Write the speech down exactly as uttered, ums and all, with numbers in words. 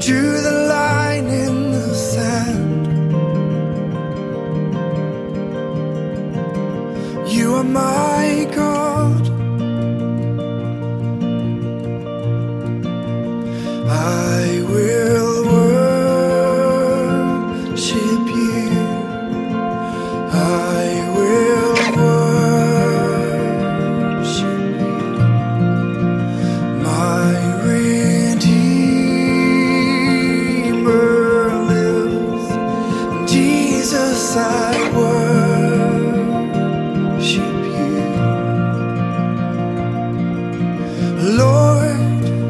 drew the line in the sand. You are my God. I